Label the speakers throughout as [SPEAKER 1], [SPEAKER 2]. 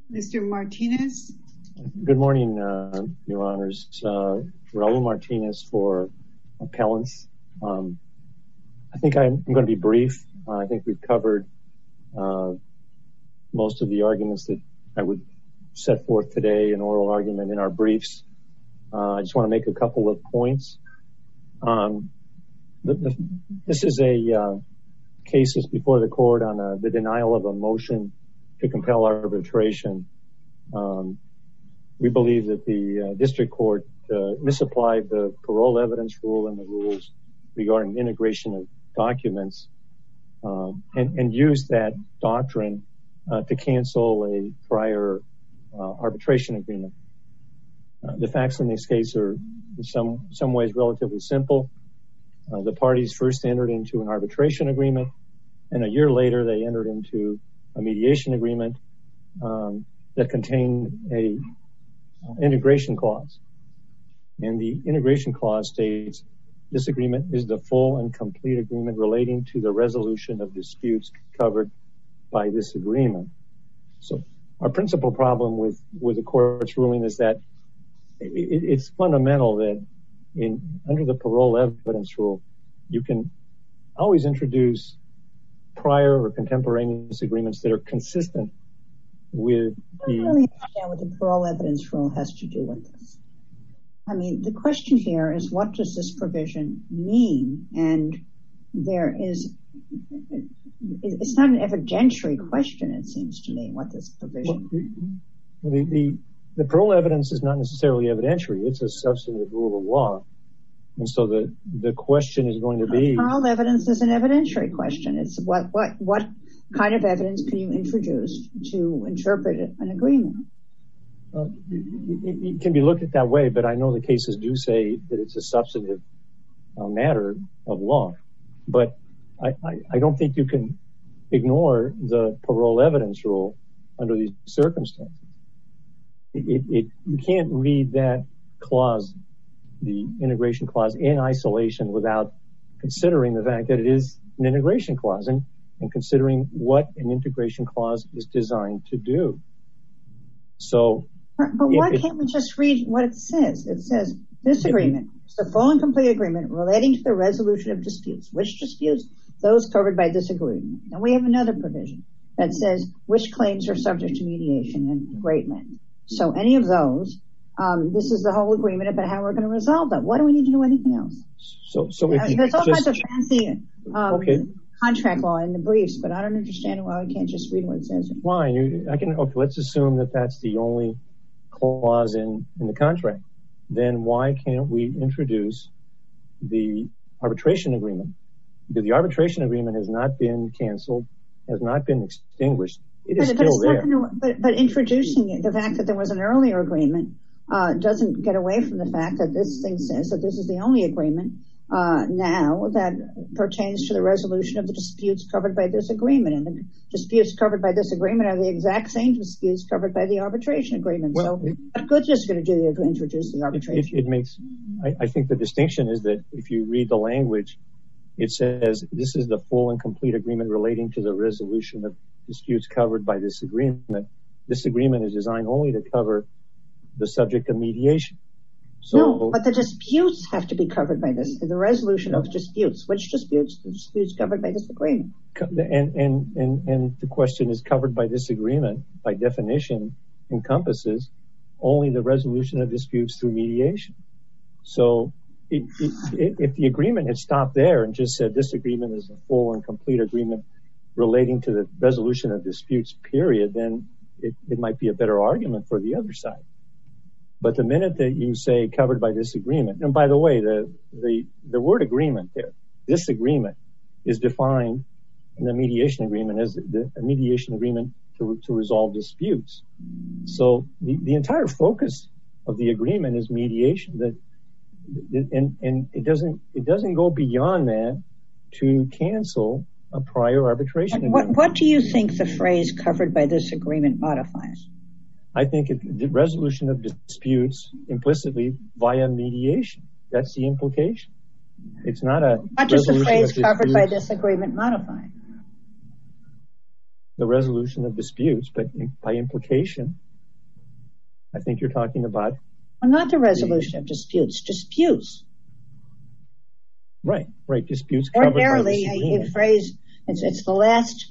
[SPEAKER 1] Mr. Martinez.
[SPEAKER 2] Good morning, Your Honors. Raul Martinez for appellants. I think I'm going to be brief. I think we've covered most of the arguments that I would set forth today in oral argument in our briefs. I just want to make a couple of points. This is a case that's before the court on the denial of a motion to compel arbitration. We believe that the district court misapplied the parole evidence rule and the rules regarding integration of documents and used that doctrine to cancel a prior arbitration agreement. The facts in this case are in some ways relatively simple. The parties first entered into an arbitration agreement, and a year later they entered into a mediation agreement that contained a integration clause. And the integration clause states, this agreement is the full and complete agreement relating to the resolution of disputes covered by this agreement. So our principal problem with the court's ruling is that it's fundamental that under the parole evidence rule, you can always introduce prior or contemporaneous agreements that are consistent with the... I don't really
[SPEAKER 3] understand what the parole evidence rule has to do with this. I mean, the question here is, what does this provision mean? And it's not an evidentiary question, it seems to me, what this provision...
[SPEAKER 2] The parole evidence is not necessarily evidentiary. It's a substantive rule of law. And so the question is going to be...
[SPEAKER 3] Parole evidence is an evidentiary question. It's what kind of evidence can you introduce to interpret an agreement?
[SPEAKER 2] It can be looked at that way, but I know the cases do say that it's a substantive matter of law. But I don't think you can ignore the parole evidence rule under these circumstances. You can't read that clause, the integration clause, in isolation without considering the fact that it is an integration clause and considering what an integration clause is designed to do.
[SPEAKER 3] But why can't we just read what it says? It says, this agreement is the full and complete agreement relating to the resolution of disputes. Which disputes? Those covered by this agreement. And we have another provision that says which claims are subject to mediation and great length. So any of those, this is the whole agreement about how we're going to resolve that. Why do we need to do anything else? There's all kinds of fancy contract law in the briefs, but I don't understand why we can't just read what it says.
[SPEAKER 2] Fine. Let's assume that that's the only clause in the contract. Then why can't we introduce the arbitration agreement? Because the arbitration agreement has not been canceled, has not been extinguished. It is still there.
[SPEAKER 3] But introducing it, the fact that there was an earlier agreement doesn't get away from the fact that this thing says that this is the only agreement now that pertains to the resolution of the disputes covered by this agreement. And the disputes covered by this agreement are the exact same disputes covered by the arbitration agreement. So what good is it going to do to introduce the arbitration?
[SPEAKER 2] I think the distinction is that if you read the language, it says this is the full and complete agreement relating to the resolution of disputes covered by this agreement. This agreement is designed only to cover the subject of mediation.
[SPEAKER 3] No, but the disputes have to be covered by this, the resolution of disputes. Which disputes? The disputes covered by this agreement.
[SPEAKER 2] And the question is, covered by this agreement, by definition, encompasses only the resolution of disputes through mediation. So if the agreement had stopped there and just said this agreement is a full and complete agreement relating to the resolution of disputes, period, then it might be a better argument for the other side. But the minute that you say covered by this agreement, and by the way, the word agreement there, this agreement is defined in the mediation agreement as a mediation agreement to resolve disputes. So the entire focus of the agreement is mediation. And it doesn't go beyond that to cancel a prior arbitration agreement.
[SPEAKER 3] What do you think the phrase covered by this agreement modifies?
[SPEAKER 2] I think the resolution of disputes implicitly via mediation. That's the implication. It's not a...
[SPEAKER 3] What does the phrase covered by this agreement modify?
[SPEAKER 2] the resolution of disputes, but by implication, I think you're talking about...
[SPEAKER 3] Well, not the resolution of disputes.
[SPEAKER 2] Right, disputes.
[SPEAKER 3] Ordinarily, a phrase, it's the last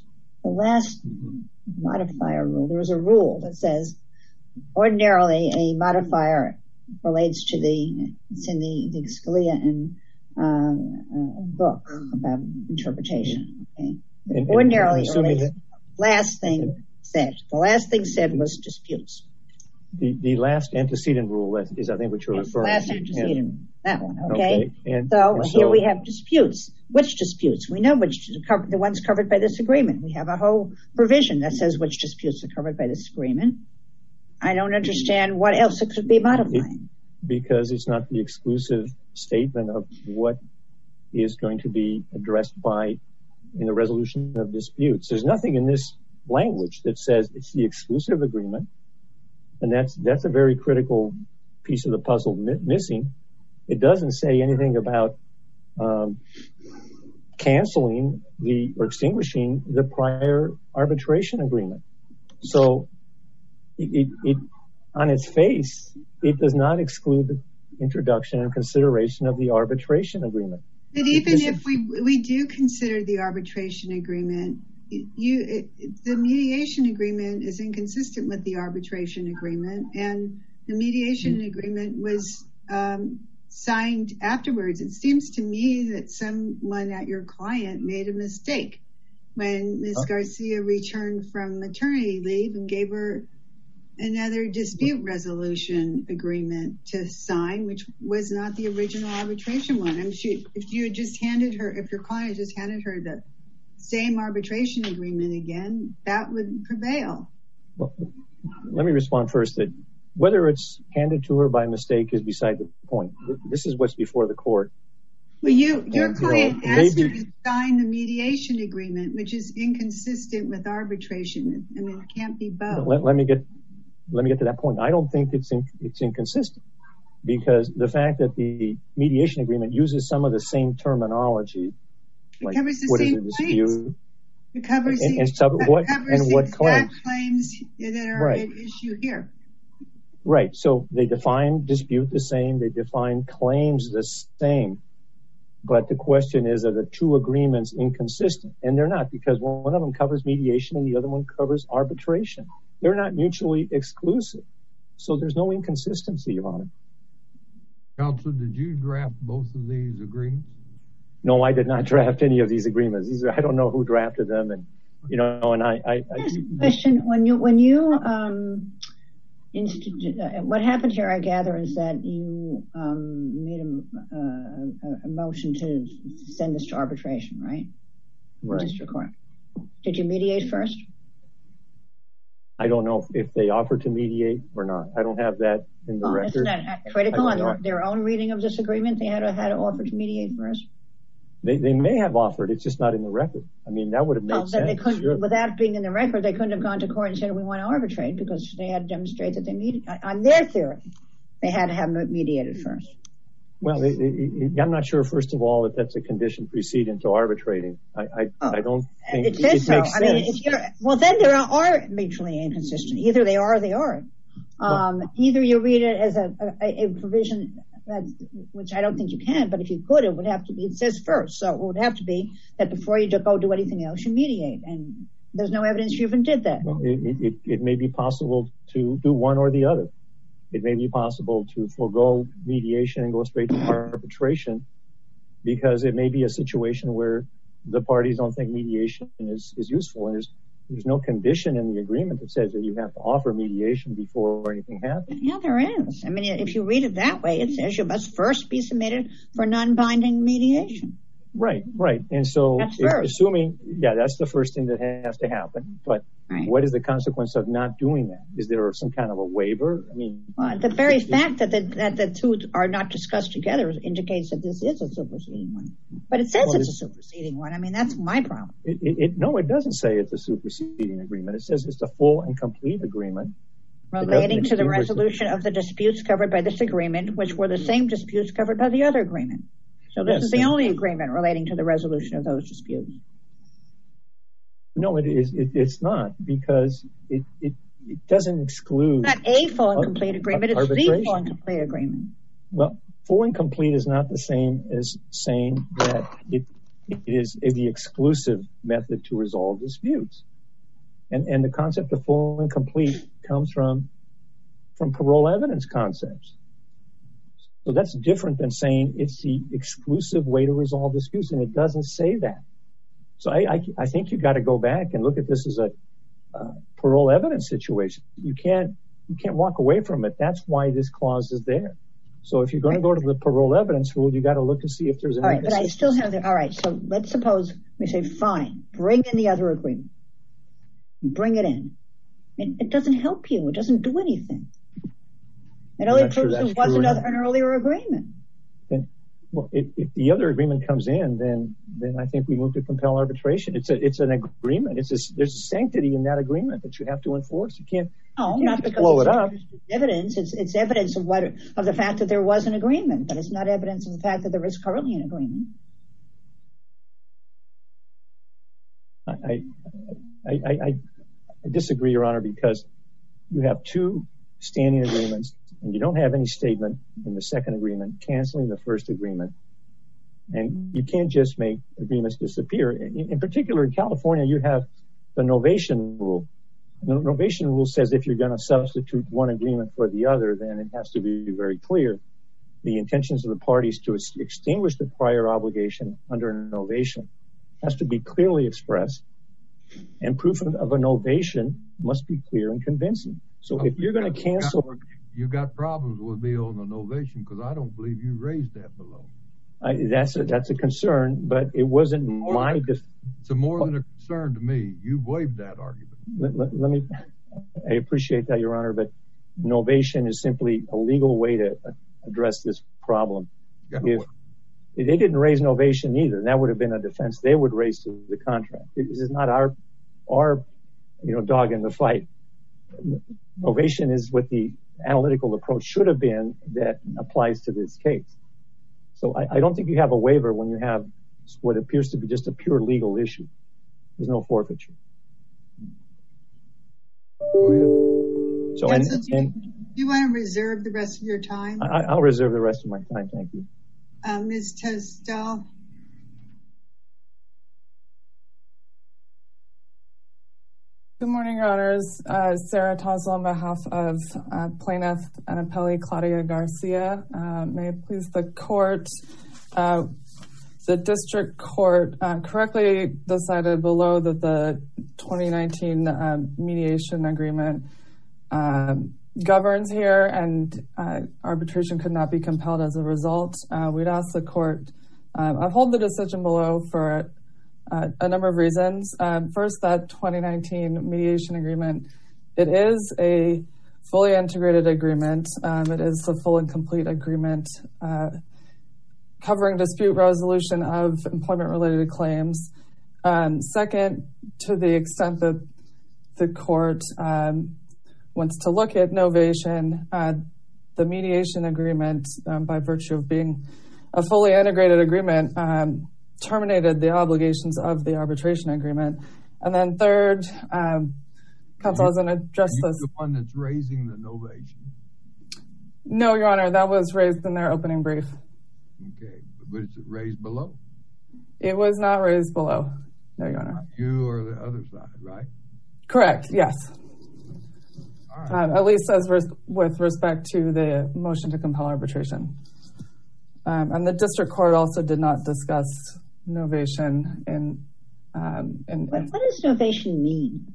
[SPEAKER 3] modifier rule. There was a rule that says ordinarily a modifier relates to it's in the Scalia and book about interpretation. Okay? Ordinarily, the last thing said was disputes.
[SPEAKER 2] The last antecedent rule is, I think, what you're referring to.
[SPEAKER 3] Last antecedent, that one, okay? So here we have disputes. Which disputes? We know the ones covered by this agreement. We have a whole provision that says which disputes are covered by this agreement. I don't understand what else it could be modifying.
[SPEAKER 2] Because it's not the exclusive statement of what is going to be addressed in the resolution of disputes. There's nothing in this language that says it's the exclusive agreement. And that's a very critical piece of the puzzle missing. It doesn't say anything about canceling or extinguishing the prior arbitration agreement. So it on its face, it does not exclude the introduction and consideration of the arbitration agreement.
[SPEAKER 1] But even if we do consider the arbitration agreement, the mediation agreement is inconsistent with the arbitration agreement, and the mediation agreement was signed afterwards. It seems to me that someone at your client made a mistake when Ms. Garcia returned from maternity leave and gave her another dispute resolution agreement to sign, which was not the original arbitration one. If your client just handed her the same arbitration agreement again, that would prevail.
[SPEAKER 2] Well, let me respond first that whether it's handed to her by mistake is beside the point. This is what's before the court.
[SPEAKER 1] Well, your client asked her to sign the mediation agreement, which is inconsistent with arbitration. I mean, it can't be both.
[SPEAKER 2] Let me get to that point. I don't think it's inconsistent, because the fact that the mediation agreement uses some of the same terminology.
[SPEAKER 1] It covers the same claims. It covers the exact claims that are at issue here.
[SPEAKER 2] Right. So they define dispute the same. They define claims the same. But the question is, are the two agreements inconsistent? And they're not, because one of them covers mediation and the other one covers arbitration. They're not mutually exclusive. So there's no inconsistency, Your Honor.
[SPEAKER 4] Counselor, did you draft both of these agreements?
[SPEAKER 2] No, I did not draft any of these agreements. I don't know who drafted them, and
[SPEAKER 3] question: when you what happened here, I gather, is that you made a motion to send this to arbitration, right?
[SPEAKER 2] Right.
[SPEAKER 3] District court. Did you mediate first?
[SPEAKER 2] I don't know if they offered to mediate or not. I don't have that in the record.
[SPEAKER 3] Isn't that critical on their own reading of this agreement? They had to offer to mediate first.
[SPEAKER 2] They may have offered. It's just not in the record. I mean, that would have made sense. They couldn't,
[SPEAKER 3] sure. Without being in the record, they couldn't have gone to court and said, we want to arbitrate, because they had to demonstrate that they needed, on their theory, they had to have mediated first.
[SPEAKER 2] Well, I'm not sure, first of all, if that's a condition preceding to arbitrating. I don't think
[SPEAKER 3] it makes sense. I mean, then there are mutually inconsistent. Either they are or they aren't. Either you read it as a provision, which I don't think you can, but if you could, it would have to be, it says first. So it would have to be that before you go do anything else, you mediate. And there's no evidence you even did that.
[SPEAKER 2] Well, it may be possible to do one or the other. It may be possible to forego mediation and go straight to arbitration, because it may be a situation where the parties don't think mediation is useful. And there's no condition in the agreement that says that you have to offer mediation before anything happens.
[SPEAKER 3] Yeah, there is. I mean, if you read it that way, it says you must first be submitted for non-binding mediation.
[SPEAKER 2] Right. And so assuming, that's the first thing that has to happen. But What is the consequence of not doing that? Is there some kind of a waiver? I mean,
[SPEAKER 3] the very fact that the two are not discussed together indicates that this is a superseding one. But it says it's a superseding one. I mean, that's my problem.
[SPEAKER 2] No, it doesn't say it's a superseding agreement. It says it's a full and complete agreement
[SPEAKER 3] relating to the resolution of the disputes covered by this agreement, which were the same disputes covered by the other agreement. So this is the only agreement relating to the resolution of those disputes.
[SPEAKER 2] No, it is. It's not, because it doesn't exclude.
[SPEAKER 3] It's not a full and complete agreement. It's the full and complete agreement.
[SPEAKER 2] Well, full and complete is not the same as saying that it is the exclusive method to resolve disputes. And the concept of full and complete comes from parole evidence concepts. So that's different than saying it's the exclusive way to resolve disputes, and it doesn't say that. So I think you got to go back and look at this as a parole evidence situation. You can't walk away from it. That's why this clause is there. So if you're going to go to the parole evidence rule, you got to look to see if there's an.
[SPEAKER 3] All right, but I still have the. All right, so let's suppose we say, fine, bring in the other agreement. Bring it in. It doesn't help you. It doesn't do anything. It only proves there wasn't an earlier agreement.
[SPEAKER 2] Well, if the other agreement comes in, then I think we move to compel arbitration. It's an agreement. There's a sanctity in that agreement that you have to enforce. You can't
[SPEAKER 3] not because
[SPEAKER 2] blow it up.
[SPEAKER 3] Evidence. It's evidence of the fact that there was an agreement, but it's not evidence of the fact that there is currently an agreement.
[SPEAKER 2] I disagree, Your Honor, because you have two standing agreements, and you don't have any statement in the second agreement canceling the first agreement. And you can't just make agreements disappear. In particular, in California, you have the novation rule. The novation rule says if you're going to substitute one agreement for the other, then it has to be very clear. The intentions of the parties to extinguish the prior obligation under a novation has to be clearly expressed, and proof of a novation must be clear and convincing. So if you're going to cancel...
[SPEAKER 4] You got problems with me on the novation because I don't believe you raised that below.
[SPEAKER 2] That's a concern, but it wasn't my...
[SPEAKER 4] It's more than a concern to me. You waived that argument.
[SPEAKER 2] I appreciate that, Your Honor, but novation is simply a legal way to address this problem.
[SPEAKER 4] Yeah.
[SPEAKER 2] If they didn't raise novation either, and that would have been a defense they would raise to the contract. This is not our dog in the fight. Novation is what the analytical approach should have been that applies to this case. So I don't think you have a waiver when you have what appears to be just a pure legal issue. There's no forfeiture.
[SPEAKER 1] So, do you want to reserve the rest of your time?
[SPEAKER 2] I'll reserve the rest of my time. Thank you.
[SPEAKER 1] Ms. Testel.
[SPEAKER 5] Good morning, Your Honors. Sarah Tosel on behalf of plaintiff and appellee Claudia Garcia. May it please the court, the district court correctly decided below that the 2019 mediation agreement governs here, and arbitration could not be compelled as a result. We'd ask the court uphold the decision below for a number of reasons. First, that 2019 mediation agreement, it is a fully integrated agreement. It is a full and complete agreement covering dispute resolution of employment-related claims. Second, to the extent that the court wants to look at novation, the mediation agreement, by virtue of being a fully integrated agreement, terminated the obligations of the arbitration agreement. And then third, counsel hasn't addressed this.
[SPEAKER 4] The one that's raising the novation?
[SPEAKER 5] No, Your Honor, that was raised in their opening brief.
[SPEAKER 4] Okay, but is it raised below?
[SPEAKER 5] It was not raised below, no, Your Honor.
[SPEAKER 4] You or the other side, right?
[SPEAKER 5] Correct, yes.
[SPEAKER 4] All right.
[SPEAKER 5] At least as with respect to the motion to compel arbitration. And the district court also did not discuss novation.
[SPEAKER 3] What does novation mean?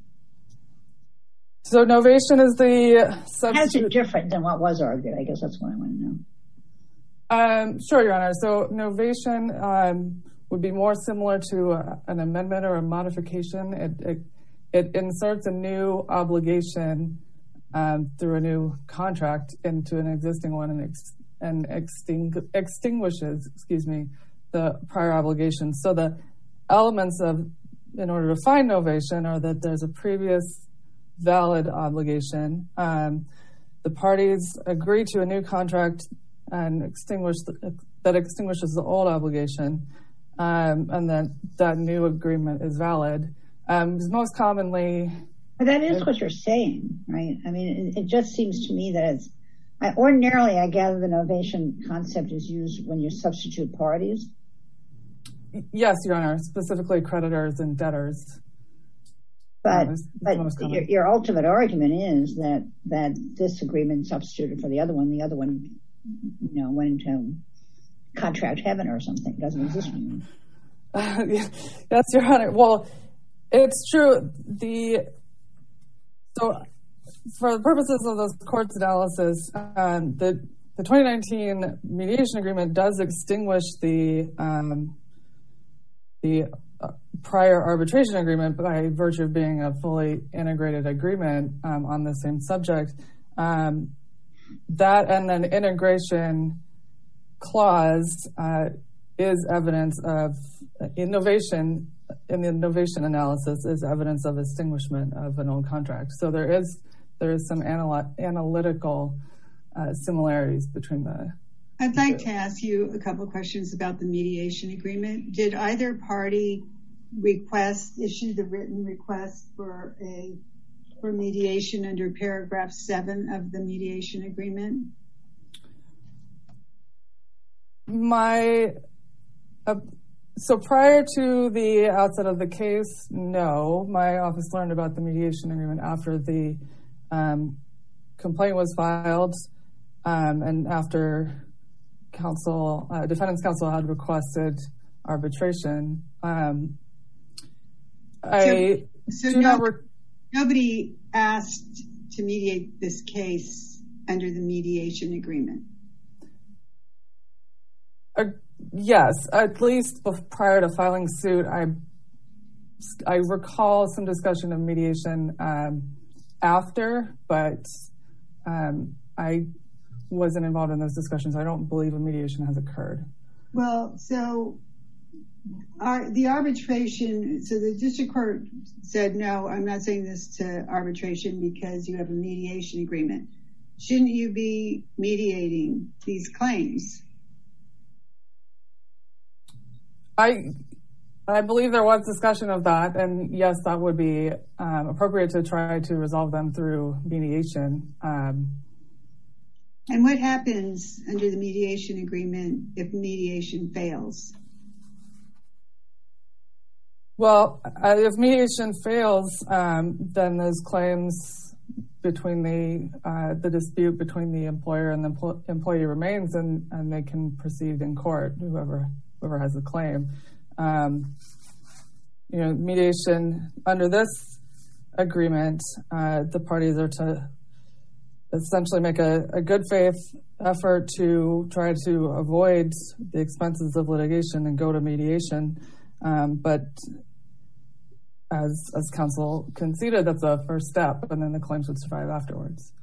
[SPEAKER 5] So novation is the substitute.
[SPEAKER 3] How is it different than what was argued? I guess that's what I want to know.
[SPEAKER 5] Sure, Your Honor. So novation would be more similar to an amendment or a modification. It inserts a new obligation through a new contract into an existing one and extinguishes, the prior obligation. So the elements in order to find novation are that there's a previous valid obligation. The parties agree to a new contract and that extinguishes the old obligation, and then that new agreement is valid. Most commonly...
[SPEAKER 3] But that is what you're saying, right? I mean, it just seems to me that ordinarily, I gather the novation concept is used when you substitute parties.
[SPEAKER 5] Yes, Your Honor, specifically creditors and debtors.
[SPEAKER 3] But your ultimate argument is that this agreement substituted for the other one. The other one, went into contract heaven or something. It doesn't exist anymore.
[SPEAKER 5] Yes, Your Honor. Well, it's true. So for the purposes of this court's analysis, the 2019 mediation agreement does extinguish the prior arbitration agreement by virtue of being a fully integrated agreement on the same subject. That and then integration clause is evidence of innovation. In the innovation analysis is evidence of extinguishment of an old contract. So there is some analytical similarities between the...
[SPEAKER 1] I'd like to ask you a couple of questions about the mediation agreement. Did either party issue the written request for mediation under paragraph 7 of the mediation agreement?
[SPEAKER 5] So prior to the outset of the case, no. My office learned about the mediation agreement after the complaint was filed and after defendant's counsel had requested arbitration.
[SPEAKER 1] Nobody asked to mediate this case under the mediation agreement?
[SPEAKER 5] Yes, at least prior to filing suit, I recall some discussion of mediation after, but I wasn't involved in those discussions. I don't believe a mediation has occurred.
[SPEAKER 1] Well, so the arbitration, so the district court said, no, I'm not saying this to arbitration because you have a mediation agreement. Shouldn't you be mediating these claims?
[SPEAKER 5] I believe there was discussion of that, and yes, that would be appropriate to try to resolve them through mediation.
[SPEAKER 1] And what happens under the mediation agreement if mediation fails?
[SPEAKER 5] Well, if mediation fails, then those claims between the dispute between the employer and the employee remains, and they can proceed in court, whoever has the claim. Mediation under this agreement, the parties are to essentially make a good faith effort to try to avoid the expenses of litigation and go to mediation. But as counsel conceded, that's a first step, and then the claims would survive afterwards.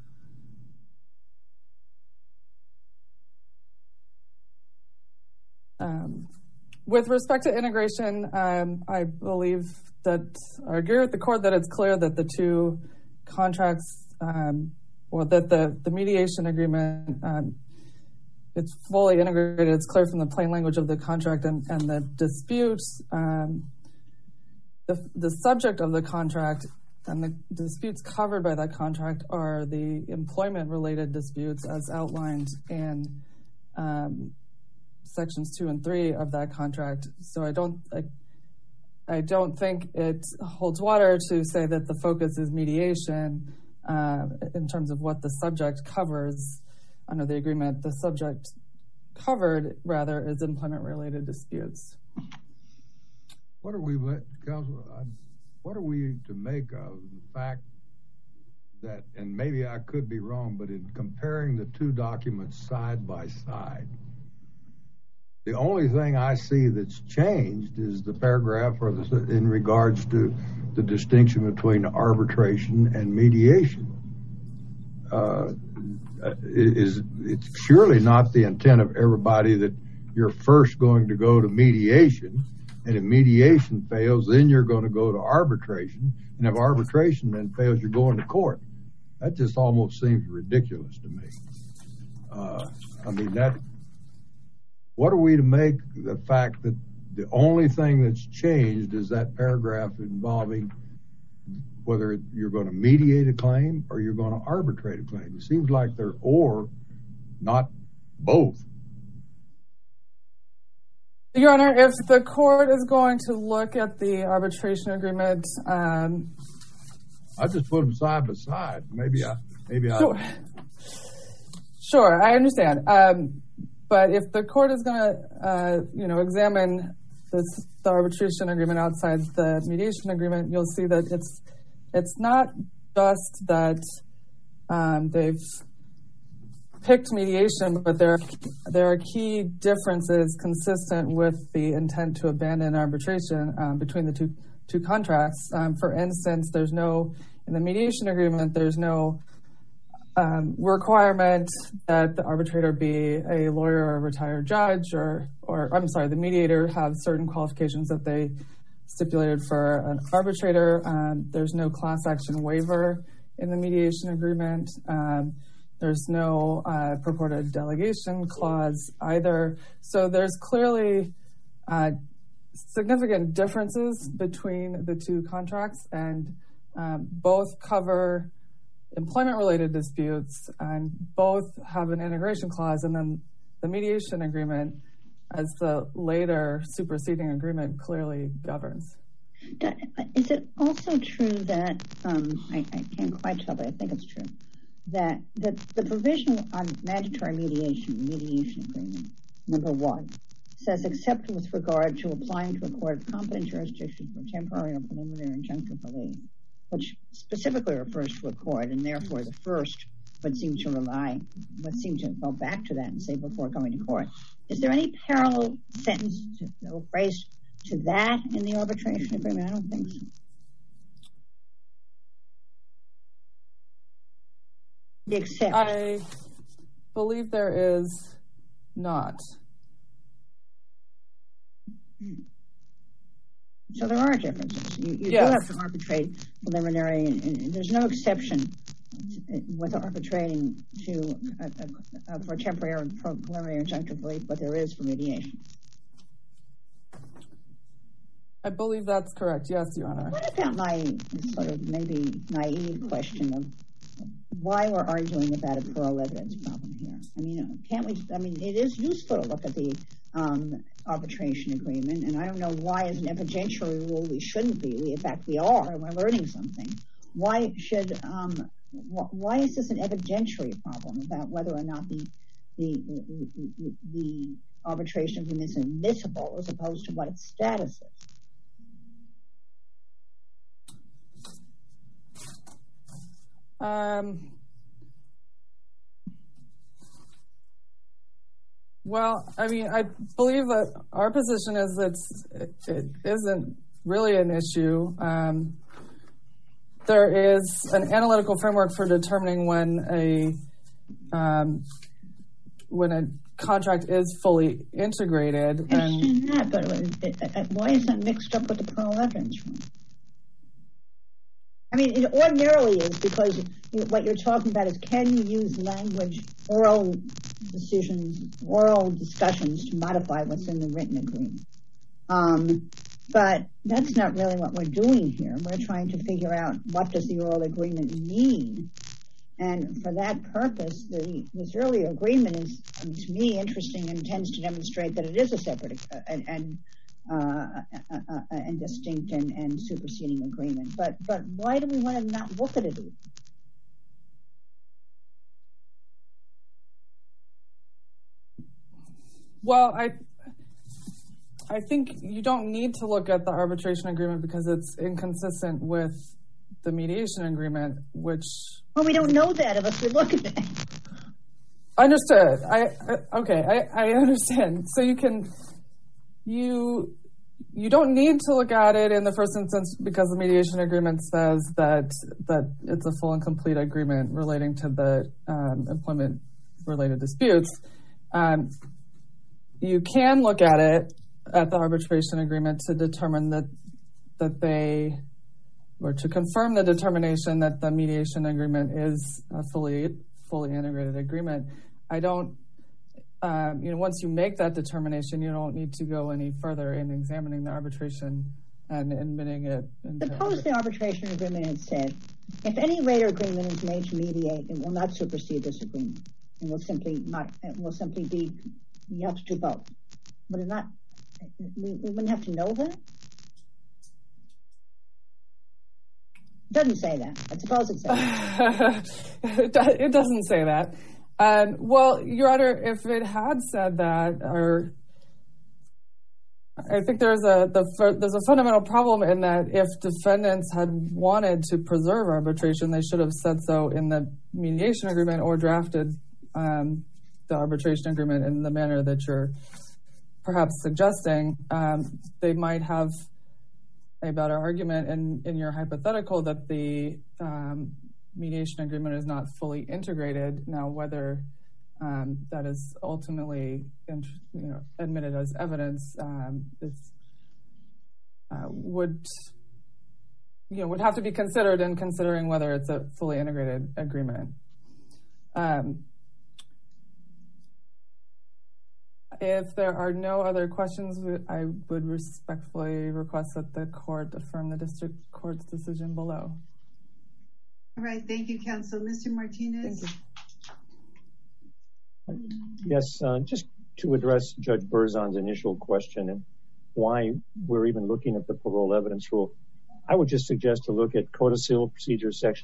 [SPEAKER 5] With respect to integration, I believe that I agree with the court that it's clear that the two contracts, or that the mediation agreement, it's fully integrated. It's clear from the plain language of the contract and the disputes. The subject of the contract and the disputes covered by that contract are the employment-related disputes as outlined in sections 2 and 3 of that contract. So I don't think it holds water to say that the focus is mediation in terms of what the subject covers under the agreement. The subject covered, rather, is employment-related disputes.
[SPEAKER 4] What are we to make of the fact that, and maybe I could be wrong, but in comparing the two documents side by side, the only thing I see that's changed is the paragraph in regards to the distinction between arbitration and mediation. It's surely not the intent of everybody that you're first going to go to mediation, and if mediation fails, then you're going to go to arbitration, and if arbitration then fails, you're going to court. That just almost seems ridiculous to me. What are we to make the fact that the only thing that's changed is that paragraph involving whether you're going to mediate a claim or you're going to arbitrate a claim. It seems like they're or, not both.
[SPEAKER 5] Your Honor, if the court is going to look at the arbitration agreement,
[SPEAKER 4] I just put them side by side. Maybe I.
[SPEAKER 5] Sure, I understand. But if the court is going to, examine the arbitration agreement outside the mediation agreement, you'll see that it's not just that they've picked mediation, but there are key differences consistent with the intent to abandon arbitration between the two contracts. For instance, in the mediation agreement, there's no requirement that the arbitrator be a lawyer or a retired judge, or the mediator have certain qualifications that they stipulated for an arbitrator. There's no class action waiver in the mediation agreement. There's no purported delegation clause either. So there's clearly significant differences between the two contracts, and both cover employment-related disputes, and both have an integration clause, and then the mediation agreement, as the later superseding agreement, clearly governs.
[SPEAKER 3] Is it also true that, I can't quite tell, but I think it's true, that the provision on mandatory mediation agreement, number 1, says except with regard to applying to a court of competent jurisdiction for temporary or preliminary injunctive relief, which specifically refers to a court, and therefore the first would seem to go back to that and say before going to court. Is there any parallel sentence or phrase to that in the arbitration agreement? I don't think so. Except.
[SPEAKER 5] I believe there is not.
[SPEAKER 3] So there are differences. You do have to arbitrate preliminary, and there's no exception with arbitrating for temporary and preliminary injunctive relief, but there is for mediation.
[SPEAKER 5] I believe that's correct. Yes, Your Honor.
[SPEAKER 3] What about my sort of maybe naive question of why we're arguing about a parole evidence problem here? I mean, it is useful to look at the arbitration agreement, and I don't know why as an evidentiary rule we shouldn't be. In fact, we are, and we're learning something. Why is this an evidentiary problem about whether or not the arbitration agreement is admissible as opposed to what its status is?
[SPEAKER 5] Well, I mean, I believe that our position is that it isn't really an issue. There is an analytical framework for determining when a contract is fully integrated.
[SPEAKER 3] I understand that, but why is that mixed up with the parole evidence rule? I mean, it ordinarily is because what you're talking about is can you use language, oral discussions to modify what's in the written agreement. But that's not really what we're doing here. We're trying to figure out what does the oral agreement mean. And for that purpose, this earlier agreement is, to me, interesting and tends to demonstrate that it is a separate and distinct and superseding agreement. But why do we want to not look at it?
[SPEAKER 5] Well, I think you don't need to look at the arbitration agreement because it's inconsistent with the mediation agreement, which...
[SPEAKER 3] Well, we don't know that unless we look at it.
[SPEAKER 5] Understood. I understand. So you don't need to look at it in the first instance because the mediation agreement says that it's a full and complete agreement relating to the employment-related disputes. You can look at it at the arbitration agreement to determine that they, or to confirm the determination that the mediation agreement is a fully integrated agreement. I don't, once you make that determination, you don't need to go any further in examining the arbitration and admitting it.
[SPEAKER 3] Suppose the arbitration agreement had said, if any later agreement is made to mediate, it will not supersede this agreement. It will simply be, you have to do both. Would it not, we wouldn't have to know that? It doesn't say that. I suppose it says that.
[SPEAKER 5] It doesn't say that. Well, Your Honor, if it had said that, or I think there's a fundamental problem in that if defendants had wanted to preserve arbitration, they should have said so in the mediation agreement or drafted the arbitration agreement in the manner that you're perhaps suggesting. They might have a better argument in your hypothetical that the mediation agreement is not fully integrated. Now, whether that is ultimately admitted as evidence would have to be considered in considering whether it's a fully integrated agreement. If there are no other questions, I would respectfully request that the court affirm the district court's decision below.
[SPEAKER 1] All right, thank you, counsel. Mr. Martinez.
[SPEAKER 5] Thank you.
[SPEAKER 2] Yes, just to address Judge Berzon's initial question and why we're even looking at the parole evidence rule, I would just suggest to look at Code of Civil Procedure Section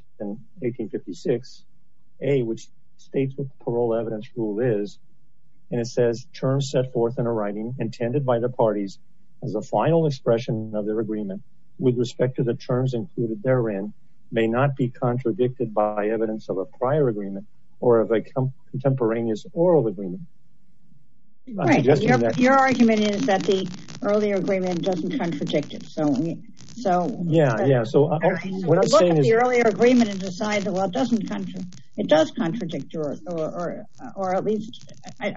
[SPEAKER 2] 1856A, which states what the parole evidence rule is. And it says, terms set forth in a writing intended by the parties as a final expression of their agreement with respect to the terms included therein may not be contradicted by evidence of a prior agreement or of a contemporaneous oral agreement.
[SPEAKER 3] Right. Your argument is that the earlier agreement doesn't contradict it. So what I'm saying is the earlier agreement and decide that, well, it does contradict or at least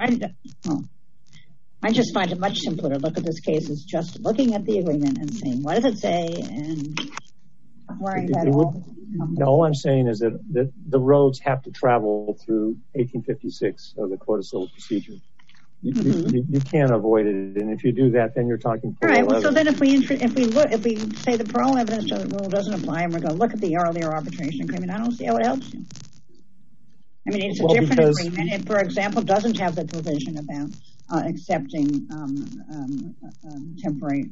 [SPEAKER 3] I just find it much simpler to look at this case as just looking at the agreement and saying, what does it say? And worrying about
[SPEAKER 2] all I'm saying is that the roads have to travel through 1856 of the Code of Civil Procedure. You can't avoid it, and if you do that, then you're talking parole evidence.
[SPEAKER 3] All right. So then, if we say the parole evidence rule doesn't apply, and we're going to look at the earlier arbitration agreement, I don't see how it helps you. I mean, it's a different agreement. It, for example, doesn't have the provision about accepting temporary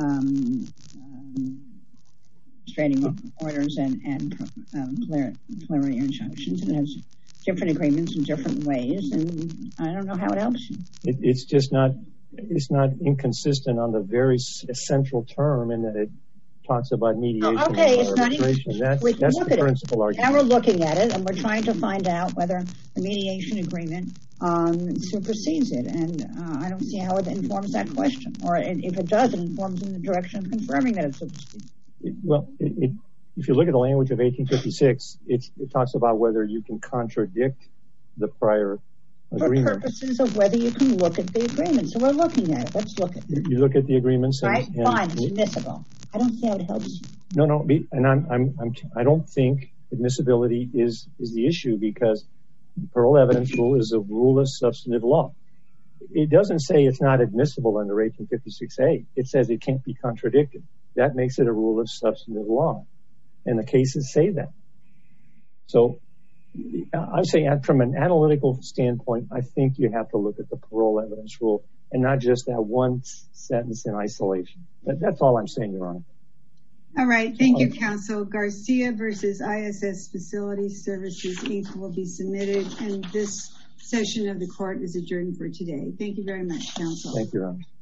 [SPEAKER 3] restraining orders and preliminary injunctions. It has different agreements in different ways, and I don't know how it helps you.
[SPEAKER 2] It's just not. It's not inconsistent on the very central term in that it talks about mediation.
[SPEAKER 3] Okay, it's not
[SPEAKER 2] inconsistent. That's the principal argument.
[SPEAKER 3] Now we're looking at it, and we're trying to find out whether the mediation agreement supersedes it, and I don't see how it informs that question. Or if it does, it informs in the direction of confirming that it supersedes.
[SPEAKER 2] If you look at the language of 1856, it talks about whether you can contradict the prior agreement.
[SPEAKER 3] For purposes of whether you can look at the agreement. So we're looking at it. Let's look at it.
[SPEAKER 2] You look at the agreements.
[SPEAKER 3] Right? Fine. It's admissible. I don't see how it helps you.
[SPEAKER 2] No. And I don't think admissibility is the issue, because the parole evidence rule is a rule of substantive law. It doesn't say it's not admissible under 1856A. It says it can't be contradicted. That makes it a rule of substantive law. And the cases say that. So I'm saying from an analytical standpoint, I think you have to look at the parole evidence rule and not just that one sentence in isolation. That's all I'm saying, Your Honor.
[SPEAKER 1] All right. Thank you, counsel. Garcia versus ISS Facility Services, Inc. will be submitted, and this session of the court is adjourned for today. Thank you very much, counsel.
[SPEAKER 2] Thank you, Your Honor.